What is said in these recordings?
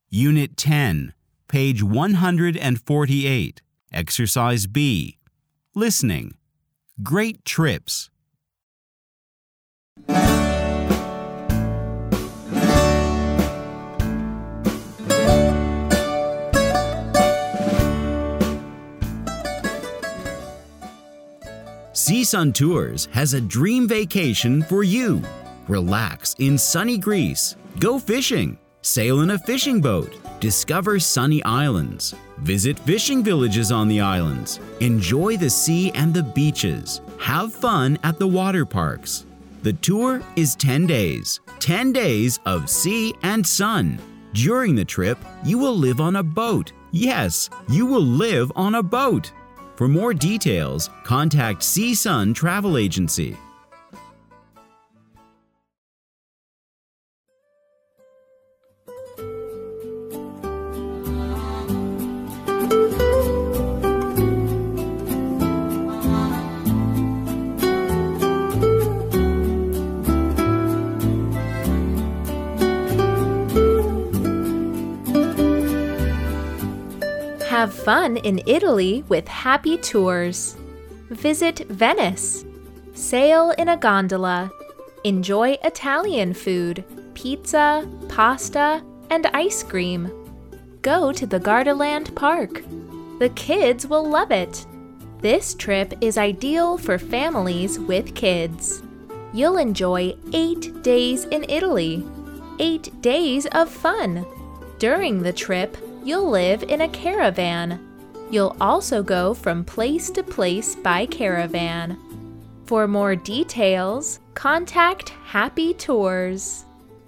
Unit 10, page 148, Exercise B. Listening. Great trips. CSUN Tours has a dream vacation for you. Relax in sunny Greece, go fishing, sail in a fishing boat, discover sunny islands, visit fishing villages on the islands, enjoy the sea and the beaches, have fun at the water parks. The tour is 10 days, 10 days of sea and sun. During the trip, you will live on a boat. Yes, you will live on a boat. For more details, contact CSUN Travel Agency. Have fun in Italy with Happy Tours. Visit Venice. Sail in a gondola. Enjoy Italian food, pizza, pasta, and ice cream. Go to the Gardaland Park. The kids will love it. This trip is ideal for families with kids. You'll enjoy 8 days in Italy. 8 days of fun. During the trip, you'll live in a caravan. You'll also go from place to place by caravan. For more details, contact Happy Tours.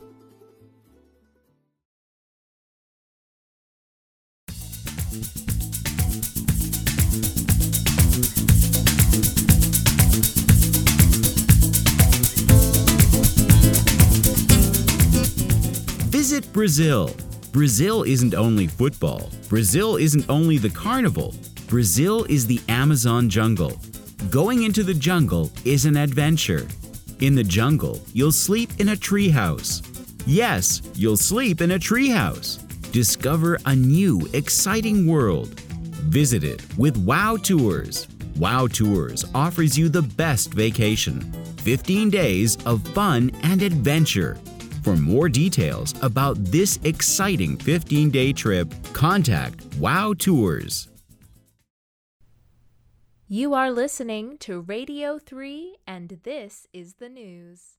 Visit Brazil. Brazil isn't only football. Brazil isn't only the carnival. Brazil is the Amazon jungle. Going into the jungle is an adventure. In the jungle, you'll sleep in a treehouse. Yes, you'll sleep in a treehouse. Discover a new, exciting world. Visit it with WOW Tours. WOW Tours offers you the best vacation. 15 days of fun and adventure. For more details about this exciting 15-day trip, contact WOW Tours. You are listening to Radio 3, and this is the news.